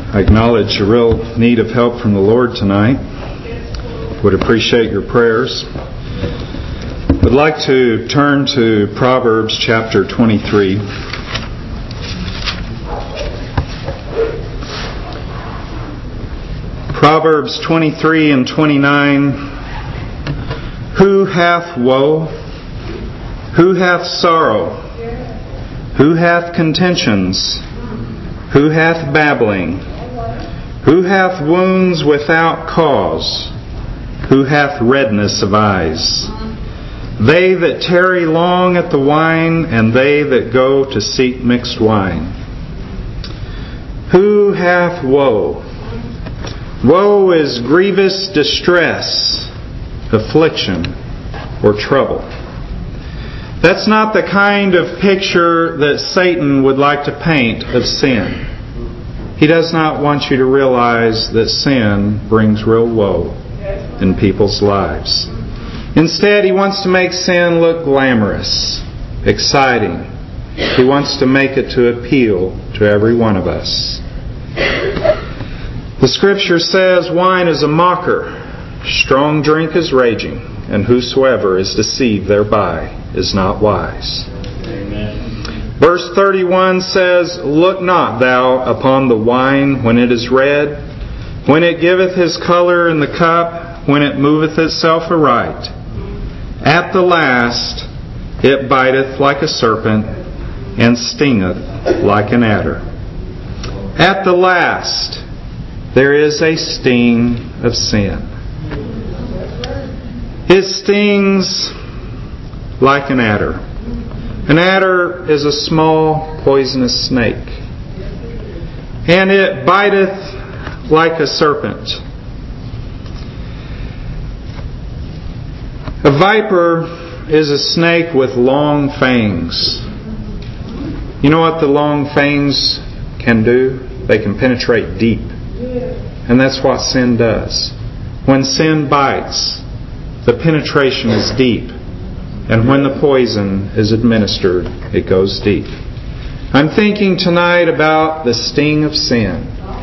I acknowledge a real need of help from the Lord tonight. Would appreciate your prayers. Would like to turn to Proverbs chapter 23. Proverbs 23 and 29. Who hath woe? Who hath sorrow? Who hath contentions? Who hath babbling? Who hath wounds without cause? Who hath redness of eyes? They that tarry long at the wine, and they that go to seek mixed wine. Who hath woe? Woe is grievous distress, affliction, or trouble. That's not the kind of picture that Satan would like to paint of sin. He does not want you to realize that sin brings real woe in people's lives. Instead, he wants to make sin look glamorous, exciting. He wants to make it to appeal to every one of us. The Scripture says, wine is a mocker, strong drink is raging, and whosoever is deceived thereby is not wise. Amen. Verse 31 says, look not thou upon the wine when it is red, when it giveth his color in the cup, when it moveth itself aright. At the last it biteth like a serpent, and stingeth like an adder. At the last there is a sting of sin. It stings like an adder. An adder is a small poisonous snake, and it biteth like a serpent. A viper is a snake with long fangs. You know what the long fangs can do? They can penetrate deep. And that's what sin does. When sin bites, the penetration is deep. And when the poison is administered, it goes deep. I'm thinking tonight about the sting of sin.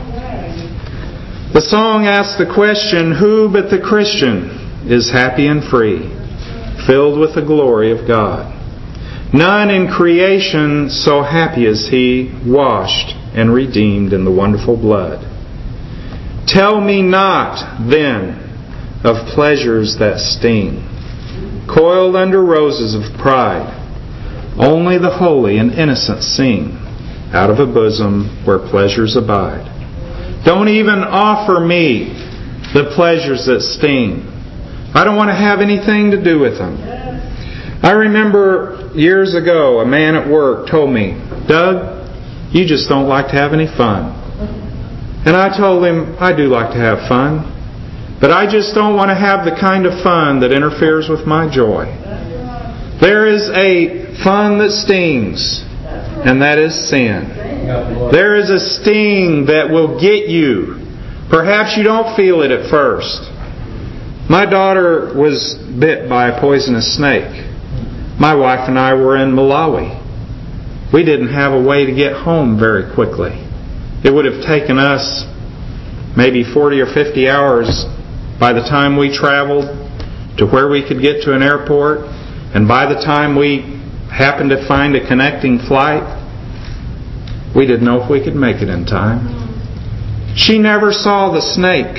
The song asks the question, who but the Christian is happy and free, filled with the glory of God? None in creation so happy as he, washed and redeemed in the wonderful blood. Tell me not, then, of pleasures that sting, coiled under roses of pride. Only the holy and innocent sing out of a bosom where pleasures abide. Don't even offer me the pleasures that sting. I don't want to have anything to do with them. I remember years ago a man at work told me, Doug, you just don't like to have any fun. And I told him, I do like to have fun. But I just don't want to have the kind of fun that interferes with my joy. There is a fun that stings, and that is sin. There is a sting that will get you. Perhaps you don't feel it at first. My daughter was bit by a poisonous snake. My wife and I were in Malawi. We didn't have a way to get home very quickly. It would have taken us maybe 40 or 50 hours by the time we traveled to where we could get to an airport, and by the time we happened to find a connecting flight, we didn't know if we could make it in time. She never saw the snake.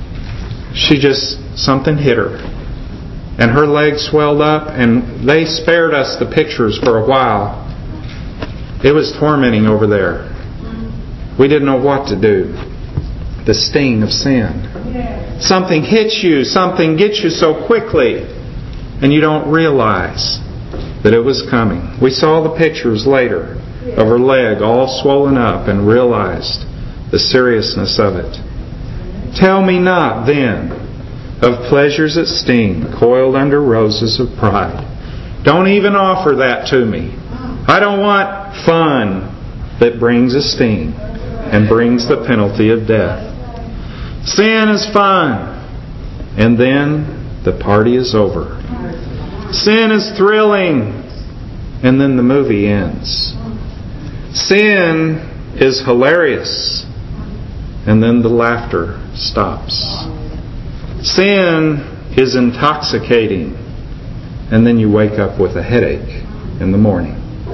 Something hit her. And her legs swelled up, and they spared us the pictures for a while. It was tormenting over there. We didn't know what to do. The sting of sin. Something hits you, something gets you so quickly, and you don't realize that it was coming. We saw the pictures later of her leg all swollen up and realized the seriousness of it. Tell me not, then, of pleasures that sting, coiled under roses of pride. Don't even offer that to me. I don't want fun that brings a sting and brings the penalty of death. Sin is fun, and then the party is over. Sin is thrilling, and then the movie ends. Sin is hilarious, and then the laughter stops. Sin is intoxicating, and then you wake up with a headache in the morning.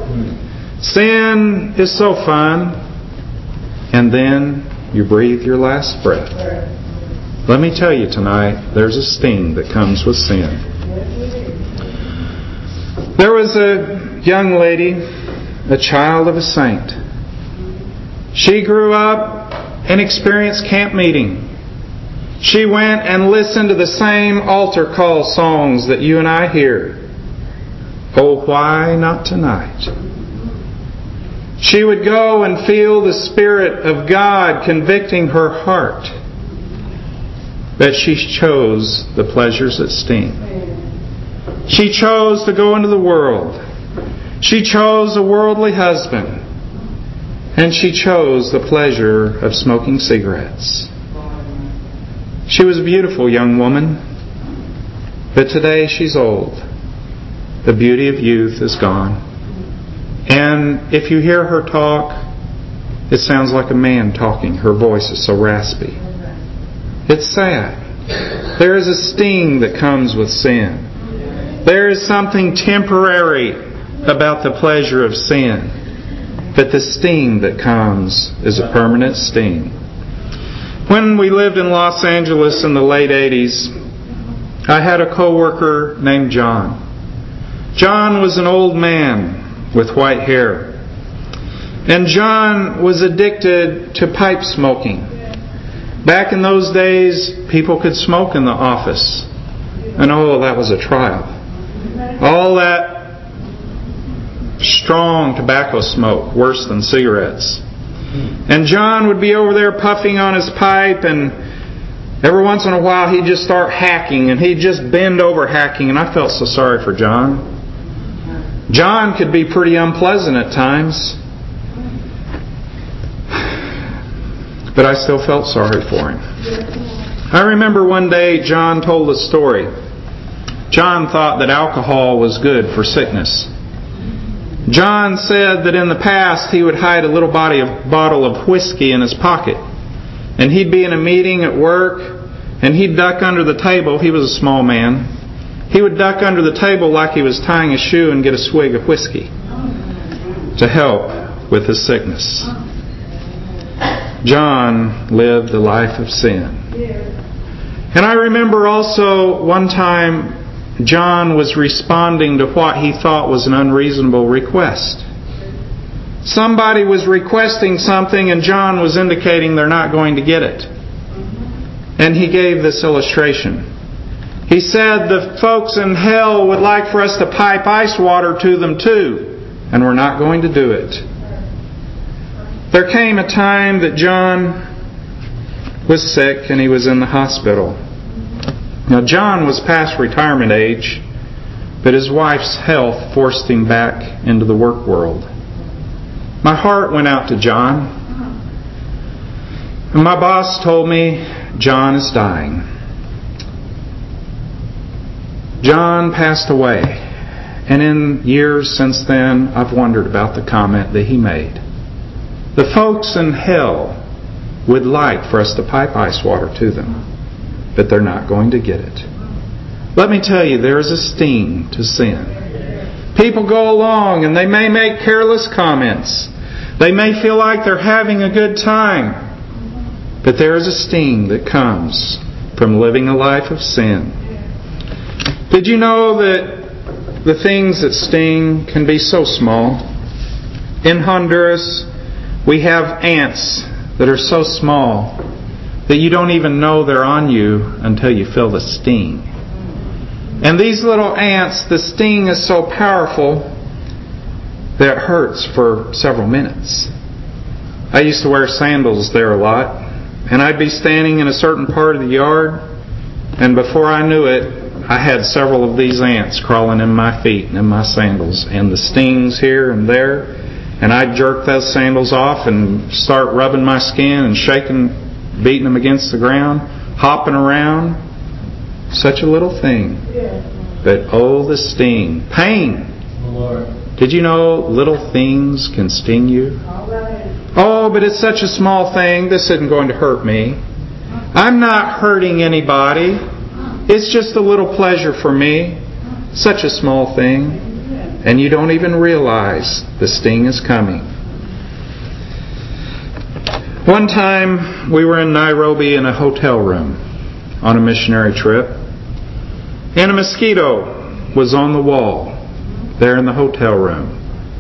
Sin is so fun, and then you breathe your last breath. Let me tell you tonight, there's a sting that comes with sin. There was a young lady, a child of a saint. She grew up and experienced camp meeting. She went and listened to the same altar call songs that you and I hear. Oh, why not tonight? She would go and feel the Spirit of God convicting her heart. But she chose the pleasures that sting. She chose to go into the world. She chose a worldly husband. And she chose the pleasure of smoking cigarettes. She was a beautiful young woman, but today she's old. The beauty of youth is gone. And if you hear her talk, it sounds like a man talking. Her voice is so raspy. It's sad. There is a sting that comes with sin. There is something temporary about the pleasure of sin. But the sting that comes is a permanent sting. When we lived in Los Angeles in the late 80s, I had a coworker named John. John was an old man with white hair. And John was addicted to pipe smoking. Back in those days, people could smoke in the office. And oh, that was a trial. All that strong tobacco smoke, worse than cigarettes. And John would be over there puffing on his pipe, and every once in a while he'd just start hacking, and he'd just bend over hacking, and I felt so sorry for John. John could be pretty unpleasant at times, but I still felt sorry for him. I remember one day John told a story. John thought that alcohol was good for sickness. John said that in the past he would hide a little bottle of whiskey in his pocket. And he'd be in a meeting at work, and he'd duck under the table. He was a small man. He would duck under the table like he was tying a shoe and get a swig of whiskey to help with his sickness. John lived a life of sin. And I remember also one time John was responding to what he thought was an unreasonable request. Somebody was requesting something and John was indicating they're not going to get it. And he gave this illustration. He said the folks in hell would like for us to pipe ice water to them too, and we're not going to do it. There came a time that John was sick and he was in the hospital. Now, John was past retirement age, but his wife's health forced him back into the work world. My heart went out to John. And my boss told me, John is dying. John passed away. And in years since then, I've wondered about the comment that he made. The folks in hell would like for us to pipe ice water to them, but they're not going to get it. Let me tell you, there is a sting to sin. People go along and they may make careless comments. They may feel like they're having a good time. But there is a sting that comes from living a life of sin. Did you know that the things that sting can be so small? In Honduras, we have ants that are so small that you don't even know they're on you until you feel the sting. And these little ants, the sting is so powerful that it hurts for several minutes. I used to wear sandals there a lot, and I'd be standing in a certain part of the yard, and before I knew it, I had several of these ants crawling in my feet and in my sandals, and the stings here and there, and I'd jerk those sandals off and start rubbing my skin and shaking, beating them against the ground, hopping around. Such a little thing. But oh, the sting. Pain. Did you know little things can sting you? Oh, but it's such a small thing. This isn't going to hurt me. I'm not hurting anybody. It's just a little pleasure for me. Such a small thing. And you don't even realize the sting is coming. One time we were in Nairobi in a hotel room on a missionary trip. And a mosquito was on the wall there in the hotel room.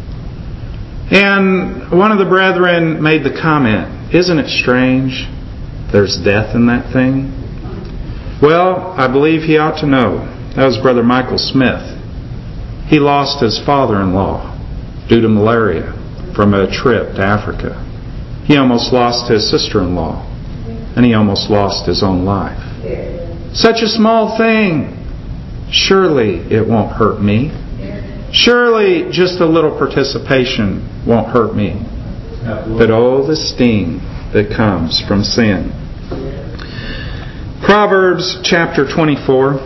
And one of the brethren made the comment, "Isn't it strange? There's death in that thing." Well, I believe he ought to know. That was Brother Michael Smith. He lost his father-in-law due to malaria from a trip to Africa. He almost lost his sister-in-law. And he almost lost his own life. Such a small thing. Surely it won't hurt me. Surely just a little participation won't hurt me. But oh, the sting that comes from sin. Proverbs chapter 24.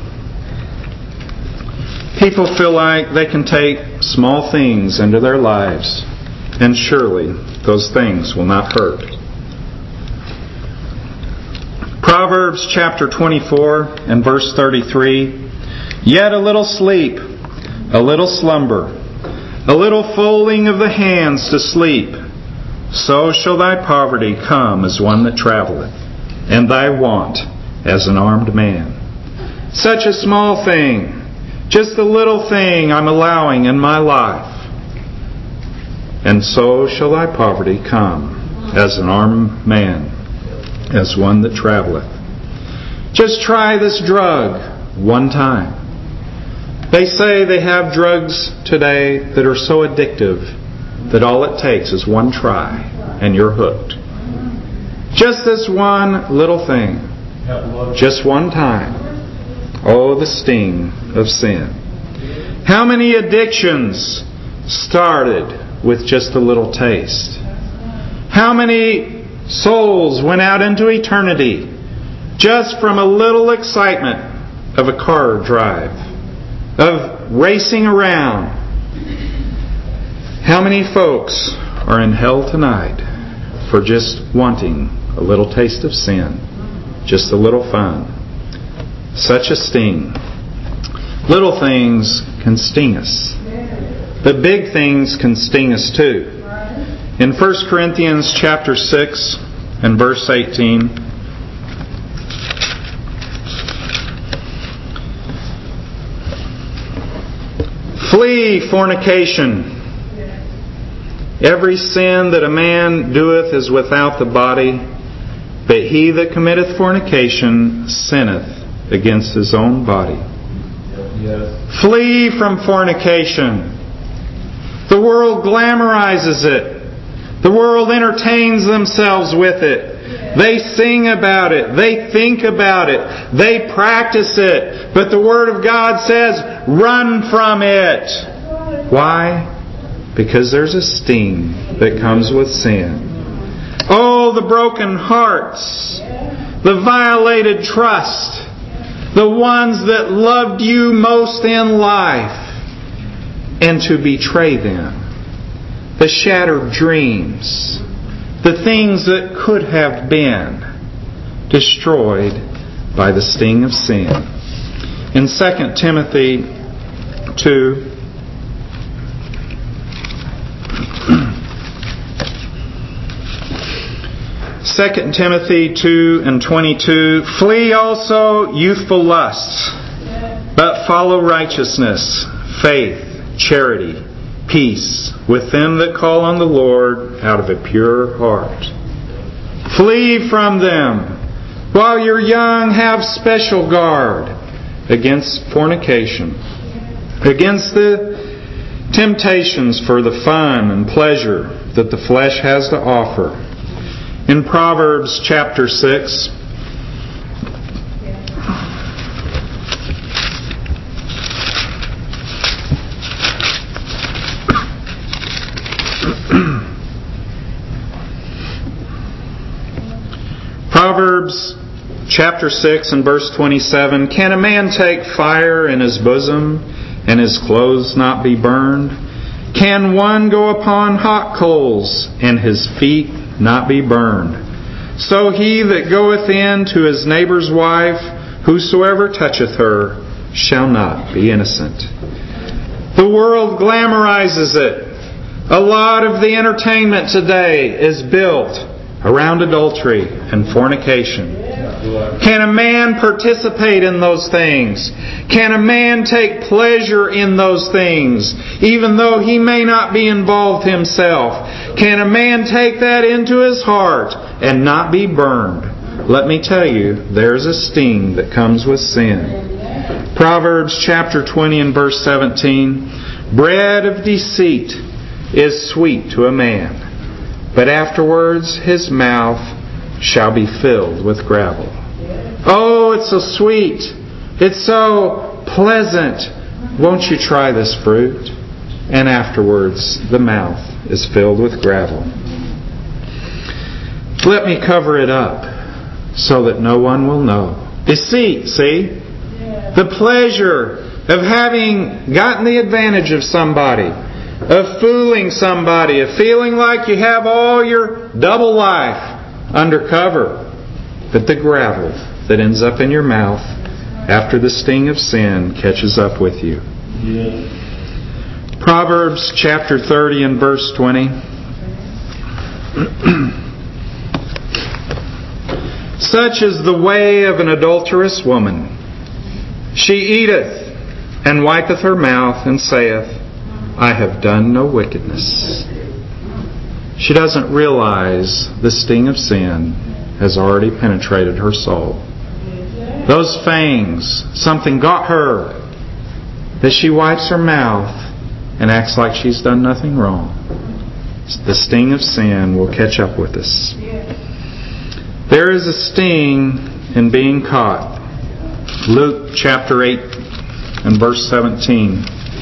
People feel like they can take small things into their lives, and surely those things will not hurt. Proverbs chapter 24 and verse 33. Yet a little sleep, a little slumber, a little folding of the hands to sleep, so shall thy poverty come as one that travelleth, and thy want as an armed man. Such a small thing, just a little thing I'm allowing in my life, and so shall thy poverty come as an armed man, as one that travelleth. Just try this drug one time. They say they have drugs today that are so addictive that all it takes is one try and you're hooked. Just this one little thing. Just one time. Oh, the sting of sin. How many addictions started with just a little taste? How many souls went out into eternity just from a little excitement of a car drive, of racing around? How many folks are in hell tonight for just wanting a little taste of sin, just a little fun? Such a sting. Little things can sting us, but big things can sting us too. In 1 Corinthians chapter 6 and verse 18, flee fornication. Every sin that a man doeth is without the body, but he that committeth fornication sinneth against his own body. Yes. Flee from fornication. The world glamorizes it. The world entertains themselves with it. They sing about it. They think about it. They practice it. But the Word of God says, run from it. Why? Because there's a sting that comes with sin. Oh, the broken hearts. The violated trust. The ones that loved you most in life. And to betray them. The shattered dreams. The things that could have been destroyed by the sting of sin. In 2 Timothy 2, Second Timothy 2 and 22, flee also youthful lusts, but follow righteousness, faith, charity, peace with them that call on the Lord out of a pure heart. Flee from them. While you're young, have special guard against fornication, against the temptations for the fun and pleasure that the flesh has to offer. In Proverbs chapter 6, Proverbs chapter 6 and verse 27, can a man take fire in his bosom and his clothes not be burned? Can one go upon hot coals, and his feet not be burned? So he that goeth in to his neighbour's wife, whosoever toucheth her, shall not be innocent. The world glamorizes it. A lot of the entertainment today is built around adultery and fornication. Can a man participate in those things? Can a man take pleasure in those things, even though he may not be involved himself? Can a man take that into his heart and not be burned? Let me tell you, there's a sting that comes with sin. Proverbs chapter 20 and verse 17, bread of deceit is sweet to a man, but afterwards his mouth shall be filled with gravel. Oh, it's so sweet. It's so pleasant. Won't you try this fruit? And afterwards the mouth is filled with gravel. Let me cover it up so that no one will know. Deceit, see? The pleasure of having gotten the advantage of somebody, of fooling somebody, of feeling like you have all your double life under cover. But the gravel that ends up in your mouth after the sting of sin catches up with you. Proverbs chapter 30 and verse 20. Such is the way of an adulterous woman. She eateth and wipeth her mouth and saith, I have done no wickedness. She doesn't realize the sting of sin has already penetrated her soul. Those fangs, something got her, that she wipes her mouth and acts like she's done nothing wrong. The sting of sin will catch up with us. There is a sting in being caught. Luke chapter 8 and verse 17.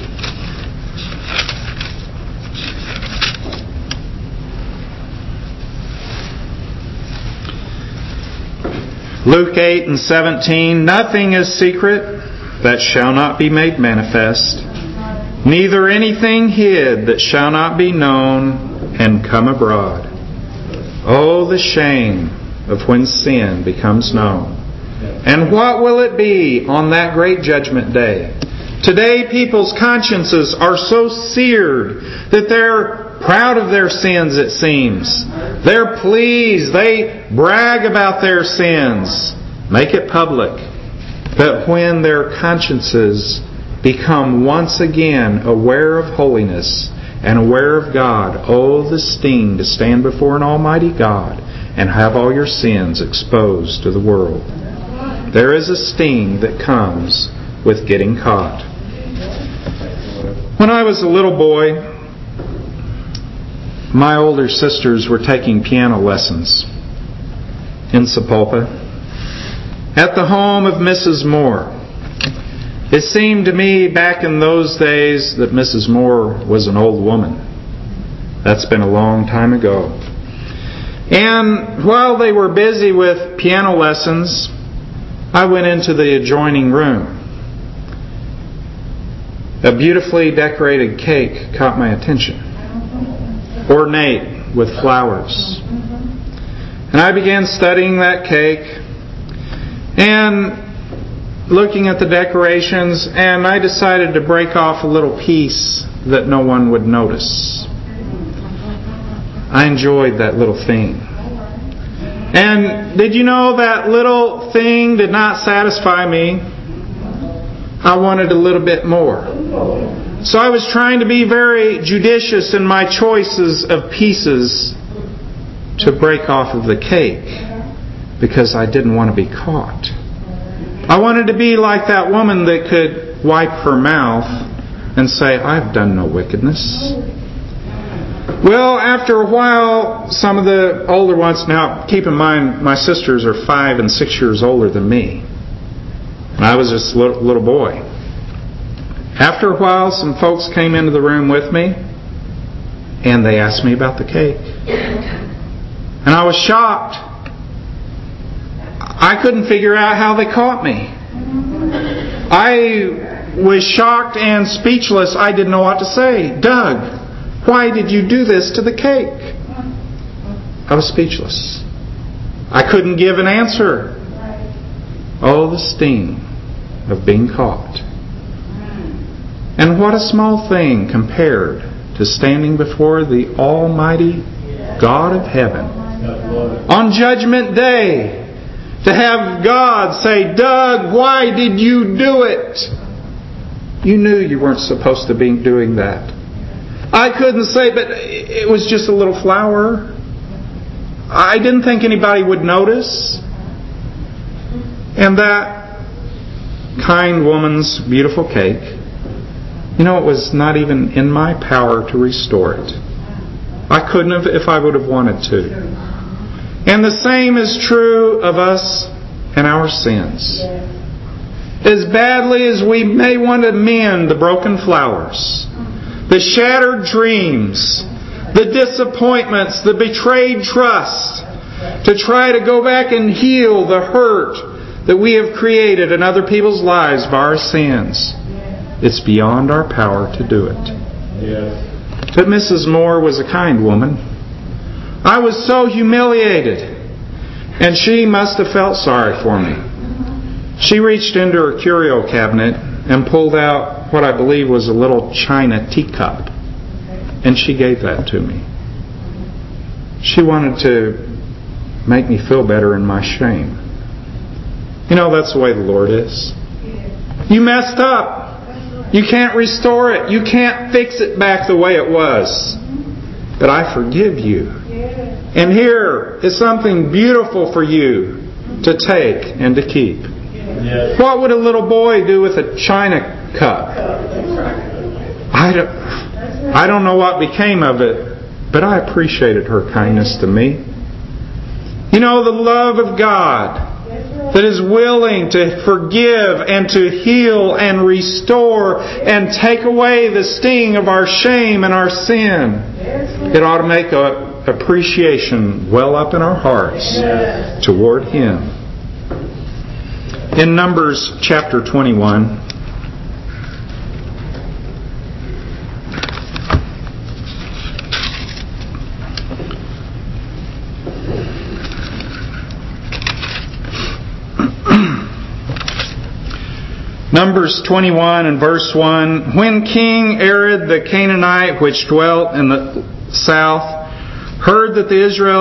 Luke 8 and 17, nothing is secret that shall not be made manifest, neither anything hid that shall not be known and come abroad. Oh, the shame of when sin becomes known. And what will it be on that great judgment day? Today people's consciences are so seared that they're proud of their sins, it seems. They're pleased. They brag about their sins. Make it public. But when their consciences become once again aware of holiness and aware of God, oh, the sting to stand before an almighty God and have all your sins exposed to the world. There is a sting that comes with getting caught. When I was a little boy, my older sisters were taking piano lessons in Sapulpa at the home of Mrs. Moore. It seemed to me back in those days that Mrs. Moore was an old woman. That's been a long time ago. And while they were busy with piano lessons, I went into the adjoining room. A beautifully decorated cake caught my attention, ornate with flowers. And I began studying that cake and looking at the decorations, and I decided to break off a little piece that no one would notice. I enjoyed that little thing. And did you know that little thing did not satisfy me? I wanted a little bit more. So I was trying to be very judicious in my choices of pieces to break off of the cake because I didn't want to be caught. I wanted to be like that woman that could wipe her mouth and say, I've done no wickedness. Well, after a while, some of the older ones, now keep in mind my sisters are 5 and 6 years older than me. And I was just a little boy. After a while, some folks came into the room with me and they asked me about the cake. And I was shocked. I couldn't figure out how they caught me. I was shocked and speechless. I didn't know what to say. Doug, Why did you do this to the cake? I was speechless. I couldn't give an answer. Oh, the sting of being caught. And what a small thing compared to standing before the Almighty God of heaven on Judgment Day, to have God say, Doug, why did you do it? You knew you weren't supposed to be doing that. I couldn't say, but it was just a little flour. I didn't think anybody would notice. And that kind woman's beautiful cake, it was not even in my power to restore it. I couldn't have if I would have wanted to. And the same is true of us and our sins. As badly as we may want to mend the broken flowers, the shattered dreams, the disappointments, the betrayed trust, to try to go back and heal the hurt that we have created in other people's lives by our sins, it's beyond our power to do it. But Mrs. Moore was a kind woman. I was so humiliated, and she must have felt sorry for me. She reached into her curio cabinet and pulled out what I believe was a little china teacup, and she gave that to me. She wanted to make me feel better in my shame. That's the way the Lord is. You messed up. You can't restore it. You can't fix it back the way it was. But I forgive you. And here is something beautiful for you to take and to keep. What would a little boy do with a china cup? I don't know what became of it, but I appreciated her kindness to me. The love of God that is willing to forgive and to heal and restore and take away the sting of our shame and our sin. It ought to make an appreciation well up in our hearts toward Him. In Numbers chapter 21, Numbers 21 and verse 1, when King Arad the Canaanite, which dwelt in the south, heard that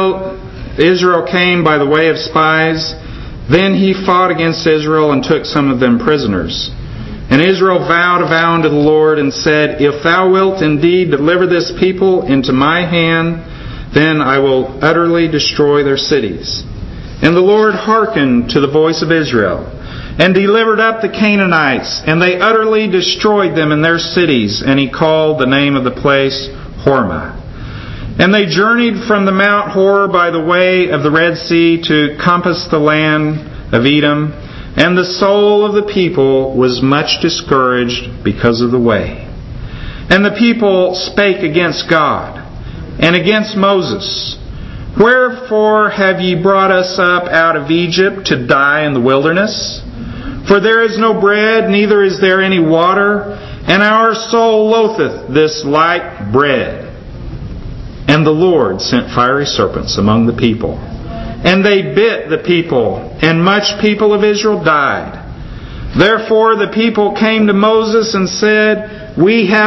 Israel came by the way of spies, then he fought against Israel and took some of them prisoners. And Israel vowed a vow unto the Lord and said, if thou wilt indeed deliver this people into my hand, then I will utterly destroy their cities. And the Lord hearkened to the voice of Israel, and delivered up the Canaanites, and they utterly destroyed them in their cities. And he called the name of the place Hormah. And they journeyed from the Mount Hor by the way of the Red Sea to compass the land of Edom. And the soul of the people was much discouraged because of the way. And the people spake against God and against Moses. Wherefore have ye brought us up out of Egypt to die in the wilderness? For there is no bread, neither is there any water, and our soul loatheth this light bread. And the Lord sent fiery serpents among the people, and they bit the people, and much people of Israel died. Therefore the people came to Moses and said, we have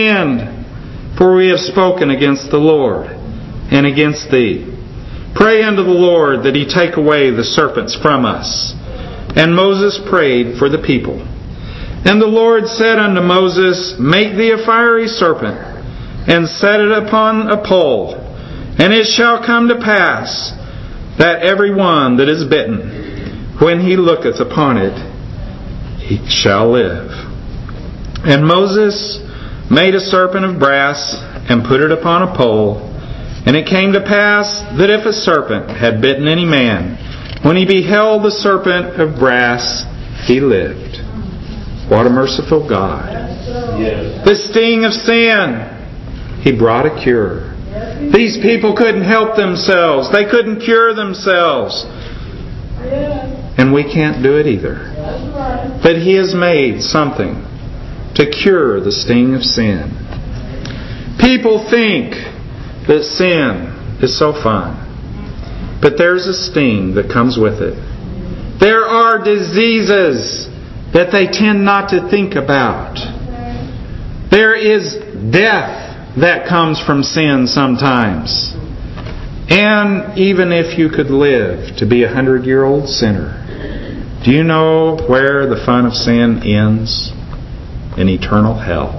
sinned, for we have spoken against the Lord and against thee. Pray unto the Lord that He take away the serpents from us. And Moses prayed for the people. And the Lord said unto Moses, make thee a fiery serpent, and set it upon a pole. And it shall come to pass that every one that is bitten, when he looketh upon it, he shall live. And Moses made a serpent of brass, and put it upon a pole. And it came to pass that if a serpent had bitten any man, when he beheld the serpent of brass, he lived. What a merciful God. Yes. The sting of sin, He brought a cure. These people couldn't help themselves. They couldn't cure themselves. And we can't do it either. But He has made something to cure the sting of sin. People think that sin is so fun. But there's a sting that comes with it. There are diseases that they tend not to think about. There is death that comes from sin sometimes. And even if you could live to be a 100-year-old sinner, do you know where the fun of sin ends? In eternal hell.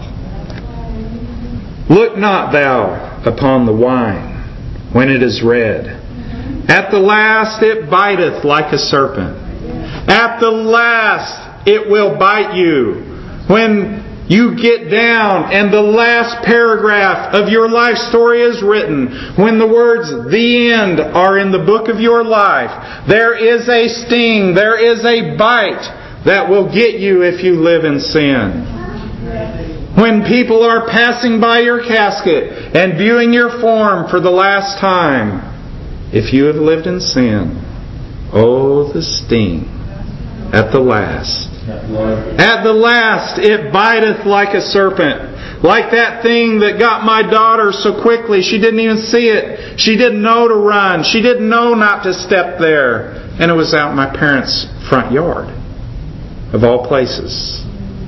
Look not thou upon the wine when it is red. At the last it biteth like a serpent. At the last it will bite you. When you get down and the last paragraph of your life story is written, when the words "the end" are in the book of your life, there is a sting, there is a bite that will get you if you live in sin. When people are passing by your casket and viewing your form for the last time, if you have lived in sin, oh, the sting at the last. At the last it biteth like a serpent. Like that thing that got my daughter so quickly she didn't even see it. She didn't know to run. She didn't know not to step there. And it was out in my parents' front yard, of all places.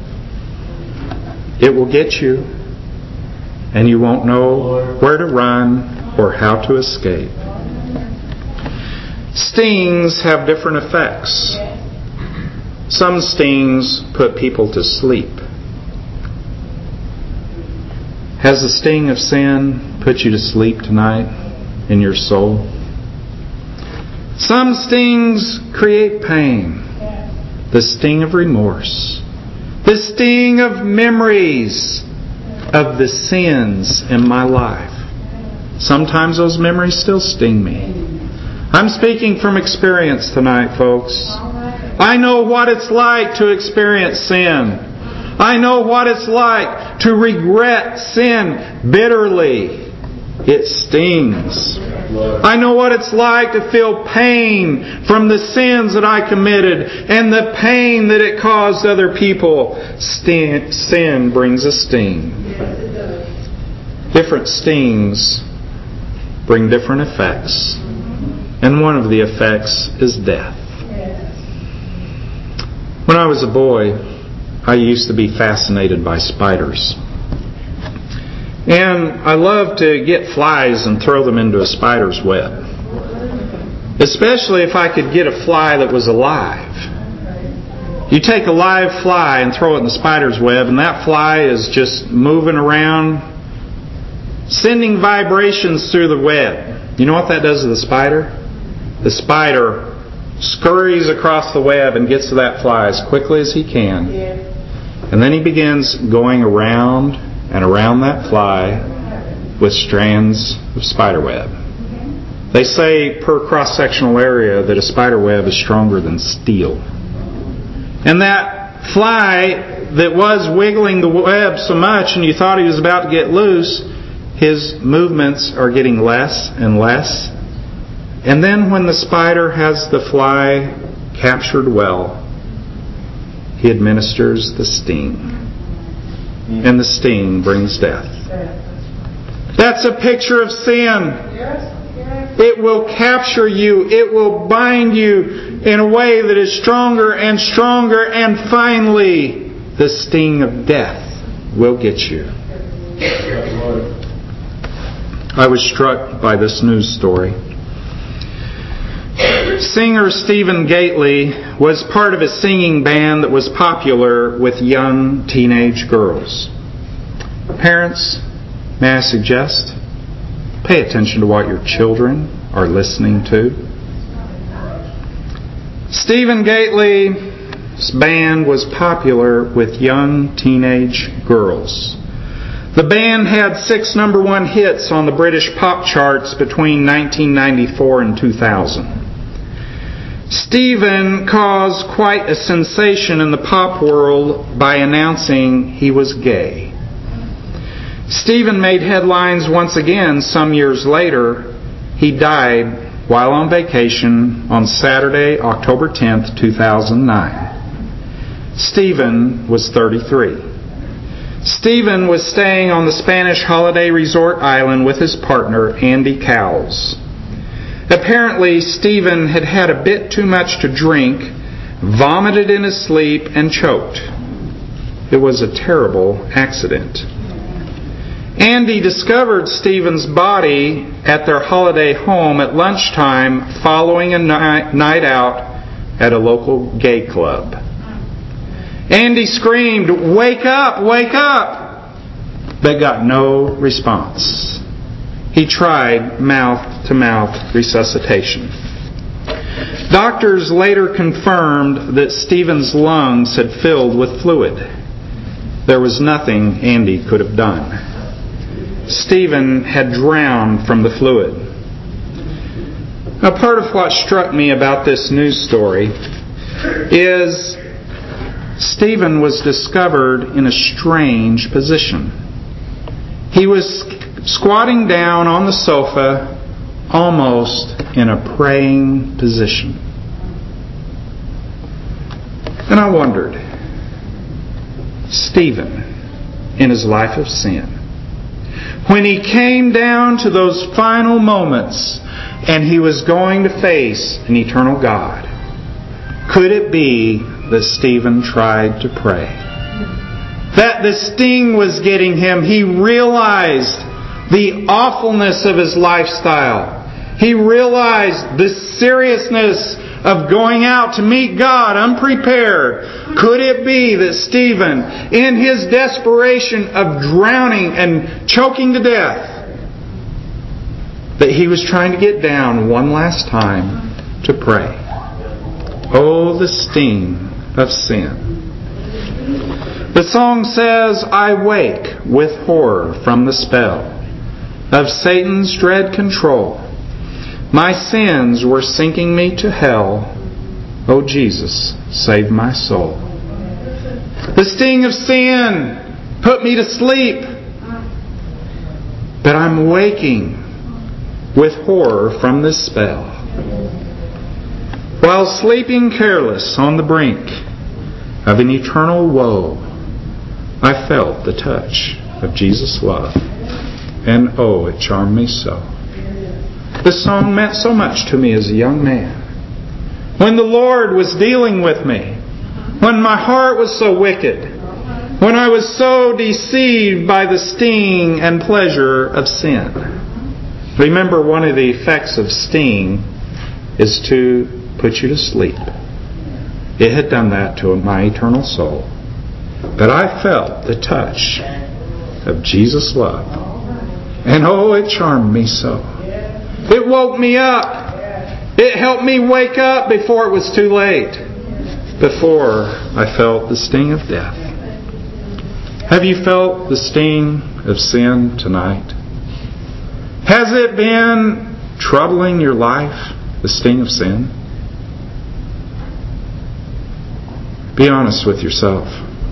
It will get you, and you won't know where to run or how to escape. Stings have different effects. Some stings put people to sleep. Has the sting of sin put you to sleep tonight in your soul? Some stings create pain. The sting of remorse. The sting of memories of the sins in my life. Sometimes those memories still sting me. I'm speaking from experience tonight, folks. I know what it's like to experience sin. I know what it's like to regret sin bitterly. It stings. I know what it's like to feel pain from the sins that I committed and the pain that it caused other people. Sin brings a sting. Different stings bring different effects. And one of the effects is death. When I was a boy, I used to be fascinated by spiders. And I loved to get flies and throw them into a spider's web. Especially if I could get a fly that was alive. You take a live fly and throw it in the spider's web, and that fly is just moving around, sending vibrations through the web. You know what that does to the spider? The spider scurries across the web and gets to that fly as quickly as he can. And then he begins going around and around that fly with strands of spider web. They say per cross-sectional area that a spider web is stronger than steel. And that fly that was wiggling the web so much and you thought he was about to get loose, his movements are getting less and less. And then when the spider has the fly captured well, he administers the sting. And the sting brings death. That's a picture of sin. It will capture you. It will bind you in a way that is stronger and stronger. And finally, the sting of death will get you. I was struck by this news story. Singer Stephen Gately was part of a singing band that was popular with young teenage girls. Parents, may I suggest, pay attention to what your children are listening to. Stephen Gately's band was popular with young teenage girls. The band had 6 number 1 hits on the British pop charts between 1994 and 2000. Stephen caused quite a sensation in the pop world by announcing he was gay. Stephen made headlines once again some years later. He died while on vacation on Saturday, October 10th, 2009. Stephen was 33. Stephen was staying on the Spanish holiday resort island with his partner, Andy Cowles. Apparently, Stephen had had a bit too much to drink, vomited in his sleep, and choked. It was a terrible accident. Andy discovered Stephen's body at their holiday home at lunchtime following a night out at a local gay club. Andy screamed, "Wake up! Wake up!" but got no response. He tried mouth-to-mouth resuscitation. Doctors later confirmed that Stephen's lungs had filled with fluid. There was nothing Andy could have done. Stephen had drowned from the fluid. Now, part of what struck me about this news story is Stephen was discovered in a strange position. He was squatting down on the sofa, almost in a praying position. And I wondered, Stephen, in his life of sin, when he came down to those final moments and he was going to face an eternal God, could it be that Stephen tried to pray? That the sting was getting him. He realized the awfulness of his lifestyle. He realized the seriousness of going out to meet God unprepared. Could it be that Stephen, in his desperation of drowning and choking to death, that he was trying to get down one last time to pray? Oh, the sting of sin. The song says, "I wake with horror from the spell of Satan's dread control. My sins were sinking me to hell. Oh, Jesus, save my soul." The sting of sin put me to sleep, but I'm waking with horror from this spell. While sleeping careless on the brink of an eternal woe, I felt the touch of Jesus' love, and oh, it charmed me so. This song meant so much to me as a young man. When the Lord was dealing with me, when my heart was so wicked, when I was so deceived by the sting and pleasure of sin. Remember, one of the effects of sting is to put you to sleep. It had done that to my eternal soul. But I felt the touch of Jesus' love. And oh, it charmed me so. It woke me up. It helped me wake up before it was too late. Before I felt the sting of death. Have you felt the sting of sin tonight? Has it been troubling your life, the sting of sin? Be honest with yourself.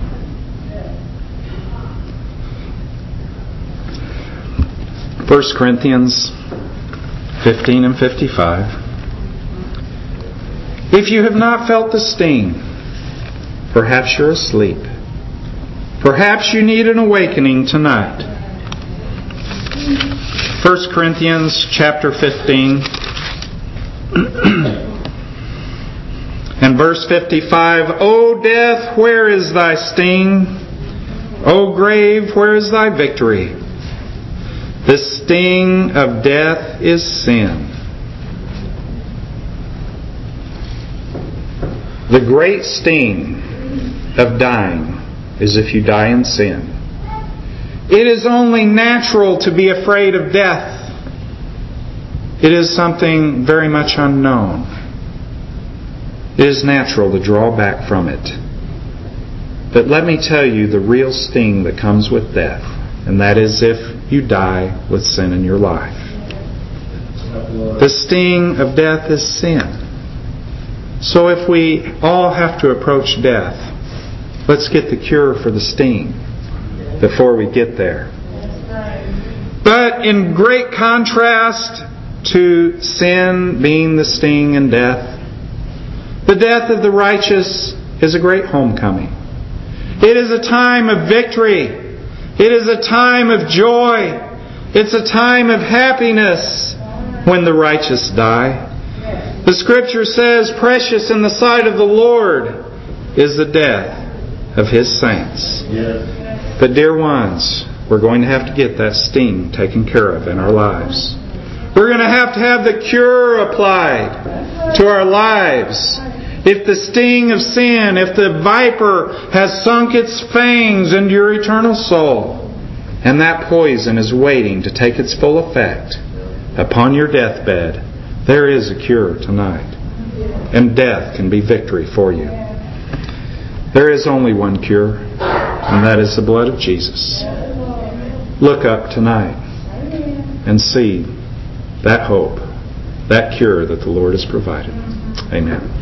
First Corinthians 15 and 55. If you have not felt the sting, perhaps you're asleep. Perhaps you need an awakening tonight. 1 Corinthians chapter 15 and verse 55. O death, where is thy sting? O grave, where is thy victory? The sting of death is sin. The great sting of dying is if you die in sin. It is only natural to be afraid of death. It is something very much unknown. It is natural to draw back from it. But let me tell you the real sting that comes with death, and that is if you die with sin in your life. The sting of death is sin. So if we all have to approach death, let's get the cure for the sting before we get there. But in great contrast to sin being the sting and death, the death of the righteous is a great homecoming. It is a time of victory. It is a time of joy. It's a time of happiness when the righteous die. The Scripture says, precious in the sight of the Lord is the death of His saints. But dear ones, we're going to have to get that sting taken care of in our lives. We're going to have the cure applied to our lives. If the sting of sin, if the viper has sunk its fangs into your eternal soul, and that poison is waiting to take its full effect upon your deathbed, there is a cure tonight. And death can be victory for you. There is only one cure, and that is the blood of Jesus. Look up tonight and see that hope, that cure that the Lord has provided. Amen.